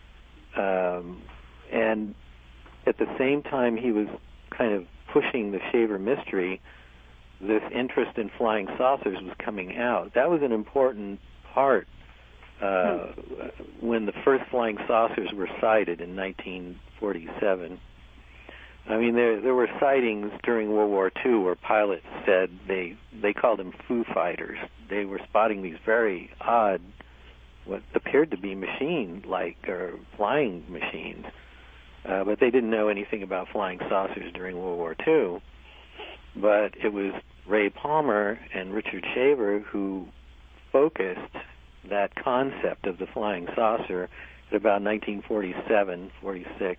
Speaker 3: Um, and at the same time he was kind of pushing the Shaver mystery, this interest in flying saucers was coming out. That was an important part uh, when the first flying saucers were sighted in nineteen forty-seven. I mean, there there were sightings during World War Two where pilots said they they called them Foo Fighters. They were spotting these very odd, what appeared to be machine-like or flying machines, uh, but they didn't know anything about flying saucers during World War Two. But it was Ray Palmer and Richard Shaver who focused that concept of the flying saucer at about nineteen forty-seven, forty-six.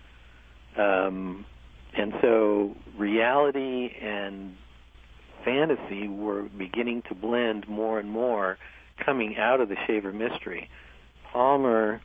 Speaker 3: Um, and so reality and fantasy were beginning to blend more and more coming out of the Shaver mystery. Palmer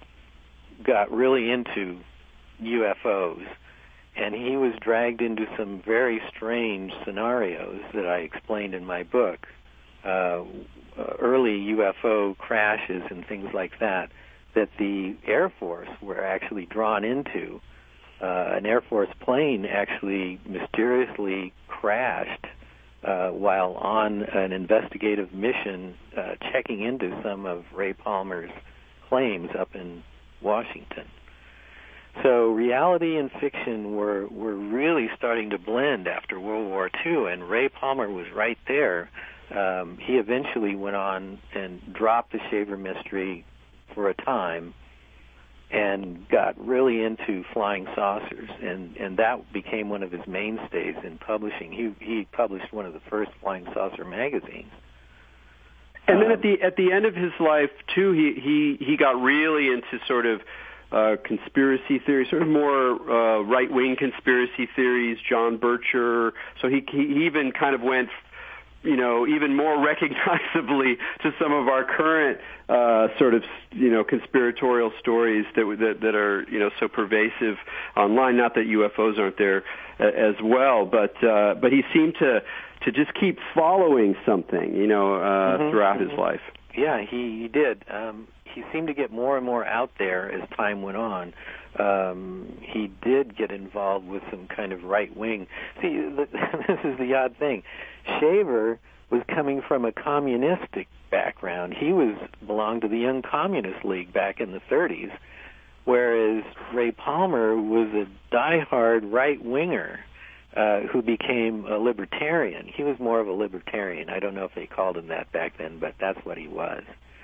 Speaker 3: got really into U F Os, and he was dragged into some very strange scenarios that I explained in my book. Uh, early U F O crashes and things like that, that the Air Force were actually drawn into. Uh, an Air Force plane actually mysteriously crashed uh, while on an investigative mission uh, checking into some of Ray Palmer's claims up in Washington. So reality and fiction were, were really starting to blend after World War Two, and Ray Palmer was right there. Um, he eventually went on and dropped the Shaver mystery for a time and got really into flying saucers, and, and that became one of his mainstays in publishing. He he published one of the first flying saucer magazines.
Speaker 1: And then at the at the end of his life too, he he, he got really into sort of uh, conspiracy theories, sort of more uh, right wing conspiracy theories. John Bircher. So he he even kind of went, you know, even more recognizably to some of our current uh, sort of, you know, conspiratorial stories that, that that are, you know, so pervasive online. Not that U F Os aren't there uh, as well, but uh, but he seemed to to just keep following something, you know, uh, mm-hmm, throughout mm-hmm. his life.
Speaker 3: Yeah, he, he did. Um, he seemed to get more and more out there as time went on. Um, he did get involved with some kind of right wing. See, the, this is the odd thing. Shaver was coming from a communistic background. He was belonged to the Young Communist League back in the thirties, whereas Ray Palmer was a diehard right winger uh, who became a libertarian. He was more of a libertarian. I don't know if they called him that back then, but that's what he was.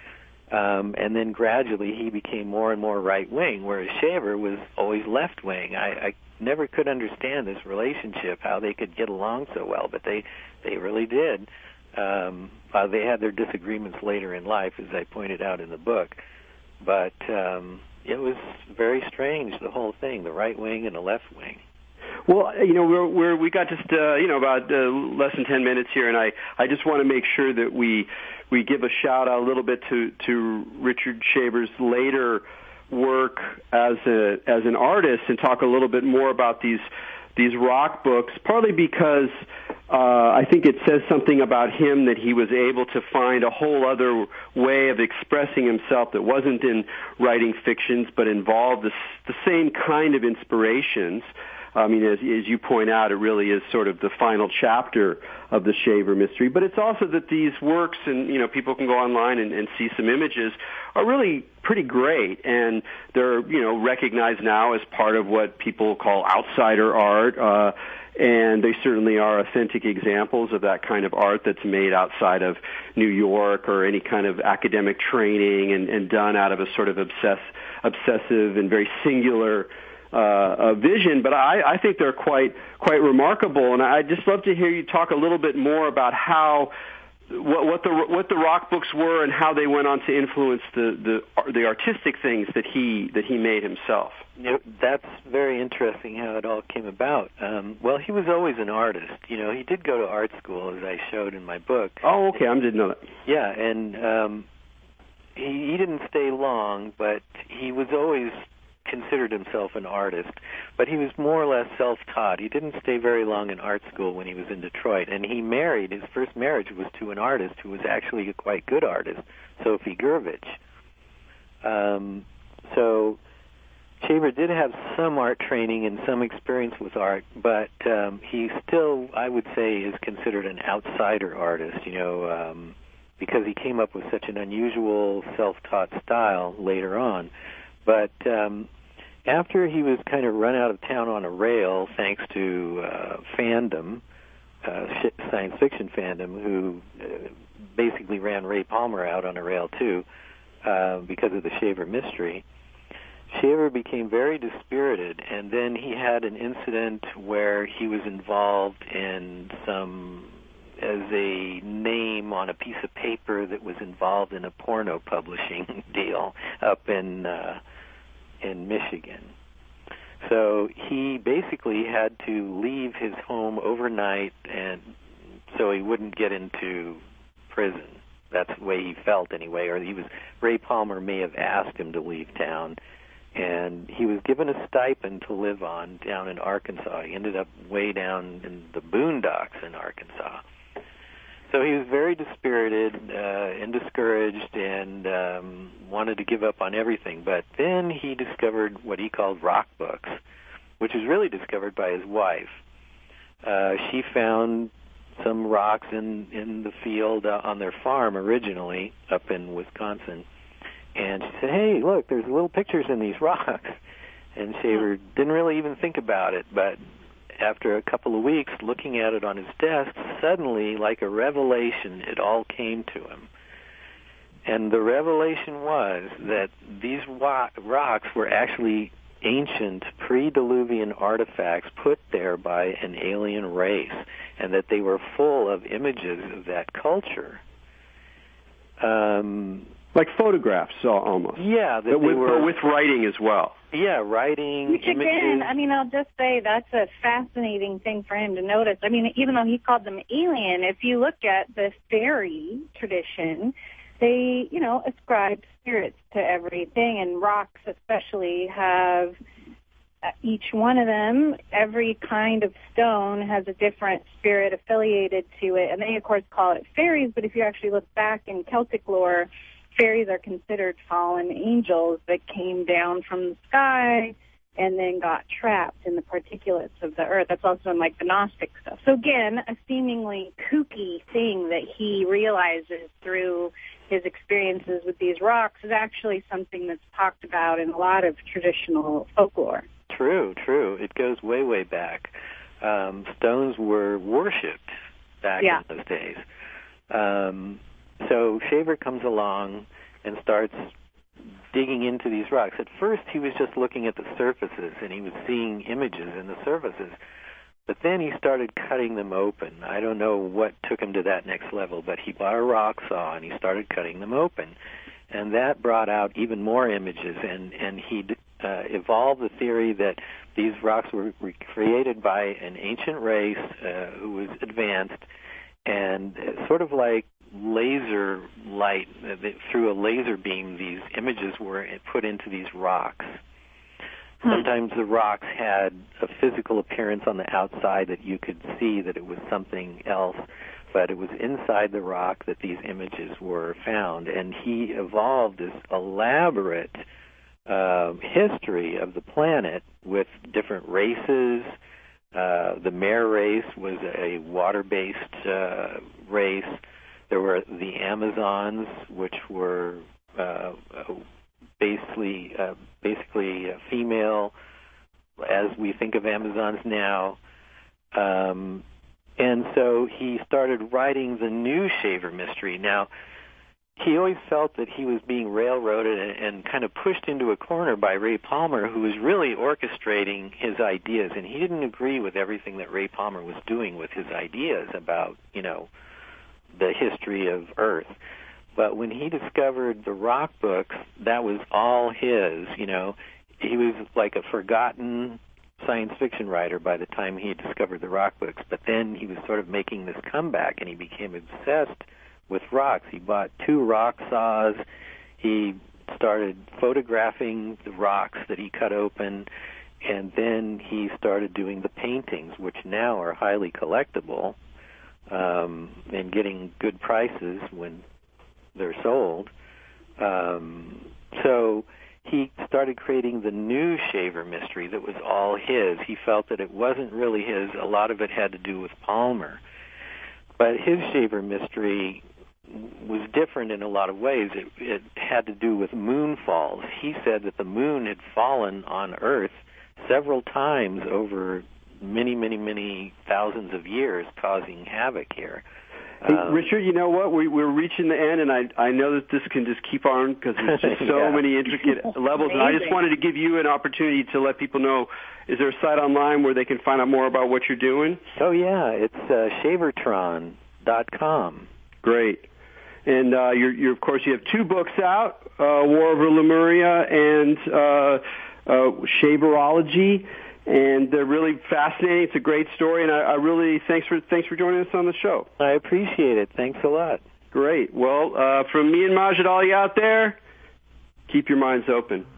Speaker 3: Um, and then gradually he became more and more right-wing, whereas Shaver was always left-wing. I, I never could understand this relationship, how they could get along so well, but they, they really did. Um, uh, they had their disagreements later in life, as I pointed out in the book. But um, it was very strange, the whole thing, the right wing and the left wing.
Speaker 1: Well, you know, we're, we're we got just uh, you know about uh, less than ten minutes here, and I, I just want to make sure that we we give a shout out a little bit to to Richard Shaver's later work as a as an artist, and talk a little bit more about these these rock books. Partly because uh, I think it says something about him that he was able to find a whole other way of expressing himself that wasn't in writing fictions, but involved the, the same kind of inspirations. I mean, as, as you point out, it really is sort of the final chapter of the Shaver mystery. But it's also that these works, and, you know, people can go online and, and see some images, are really pretty great. And they're, you know, recognized now as part of what people call outsider art. Uh, and they certainly are authentic examples of that kind of art that's made outside of New York or any kind of academic training, and, and done out of a sort of obsess, obsessive and very singular Uh, a vision, but I, I think they're quite quite remarkable, and I'd just love to hear you talk a little bit more about how what, what the what the rock books were and how they went on to influence the the, the artistic things that he that he made himself.
Speaker 3: You know, that's very interesting how it all came about. Um, well, he was always an artist. You know, he did go to art school, as I showed in my book.
Speaker 1: Oh, okay, I didn't know that.
Speaker 3: Yeah, and um, he, he didn't stay long, but he was always considered himself an artist, but he was more or less self-taught. He didn't stay very long in art school when he was in Detroit, and he married, his first marriage was to an artist who was actually a quite good artist, Sophie Gurvich. Um, so Shaver did have some art training and some experience with art, but um, he still, I would say, is considered an outsider artist, you know, um, because he came up with such an unusual self-taught style later on. But um, after he was kind of run out of town on a rail, thanks to uh, fandom, uh, science fiction fandom, who uh, basically ran Ray Palmer out on a rail too, uh, because of the Shaver mystery, Shaver became very dispirited, and then he had an incident where he was involved in some, as a name on a piece of paper that was involved in a porno publishing deal up in uh, in Michigan. So he basically had to leave his home overnight, and so he wouldn't get into prison. That's the way he felt anyway, or he was, Ray Palmer may have asked him to leave town, and he was given a stipend to live on down in Arkansas. He ended up way down in the boondocks in Arkansas. So he was very dispirited uh, and discouraged, and um, wanted to give up on everything. But then he discovered what he called rock books, which was really discovered by his wife. Uh, she found some rocks in, in the field uh, on their farm originally up in Wisconsin. And she said, hey, look, there's little pictures in these rocks. And Shaver didn't really even think about it, but after a couple of weeks looking at it on his desk, suddenly, like a revelation, it all came to him. And the revelation was that these wa- rocks were actually ancient pre-Diluvian artifacts put there by an alien race, and that they were full of images of that culture. Um,
Speaker 1: like photographs, uh, almost.
Speaker 3: Yeah, that
Speaker 1: but with,
Speaker 3: they were,
Speaker 1: with writing as well.
Speaker 3: Yeah, writing,
Speaker 2: Which
Speaker 3: images.
Speaker 2: again, I mean, I'll just say that's a fascinating thing for him to notice. I mean, even though he called them alien, if you look at the fairy tradition, they, you know, ascribe spirits to everything, and rocks especially have each one of them, every kind of stone has a different spirit affiliated to it, and they, of course, call it fairies, but if you actually look back in Celtic lore, fairies are considered fallen angels that came down from the sky and then got trapped in the particulates of the earth. That's also in, like, the Gnostic stuff. So, again, a seemingly kooky thing that he realizes through his experiences with these rocks is actually something that's talked about in a lot of traditional folklore.
Speaker 3: True, true. It goes way, way back. Um, stones were worshipped back
Speaker 2: yeah.
Speaker 3: in those days. Um, so Shaver comes along, and starts digging into these rocks. At first, he was just looking at the surfaces, and he was seeing images in the surfaces. But then he started cutting them open. I don't know what took him to that next level, but he bought a rock saw, and he started cutting them open. And that brought out even more images, and, and he uh, evolved the theory that these rocks were, were created by an ancient race uh, who was advanced, and sort of like laser light, uh, through a laser beam, these images were put into these rocks. Hmm. Sometimes the rocks had a physical appearance on the outside that you could see that it was something else, but it was inside the rock that these images were found. And he evolved this elaborate uh, history of the planet with different races. Uh, the Mare race was a water-based uh, race. There were the Amazons, which were uh, basically uh, basically uh, female, as we think of Amazons now. Um, and so he started writing the new Shaver mystery. Now, he always felt that he was being railroaded and, and kind of pushed into a corner by Ray Palmer, who was really orchestrating his ideas. And he didn't agree with everything that Ray Palmer was doing with his ideas about, you know, the history of Earth. But when he discovered the rock books, that was all his, you know. He was like a forgotten science fiction writer by the time he had discovered the rock books. But then he was sort of making this comeback, and he became obsessed with rocks. He bought two rock saws. He started photographing the rocks that he cut open, and then he started doing the paintings, which now are highly collectible um, and getting good prices when they're sold. Um, so he started creating the new Shaver mystery that was all his. He felt that it wasn't really his. A lot of it had to do with Palmer. But his Shaver mystery was different in a lot of ways. It, it had to do with moonfalls. He said that the moon had fallen on Earth several times over many, many, many thousands of years, causing havoc here.
Speaker 1: Hey,
Speaker 3: um,
Speaker 1: Richard, you know what? We, we're reaching the end, and I, I know that this can just keep on because there's just so
Speaker 3: yeah.
Speaker 1: many intricate levels. And I just wanted to give you an opportunity to let people know, is there a site online where they can find out more about what you're doing?
Speaker 3: Oh, yeah. It's uh, shavertron dot com.
Speaker 1: Great. And uh, you're, you're, of course, you have two books out, uh, War Over Lemuria and uh, uh, Shaverology, and they're really fascinating. It's a great story, and I, I really thanks for thanks for joining us on the show.
Speaker 3: I appreciate it. Thanks a lot.
Speaker 1: Great. Well, uh, from me and Majid Ali out there, keep your minds open.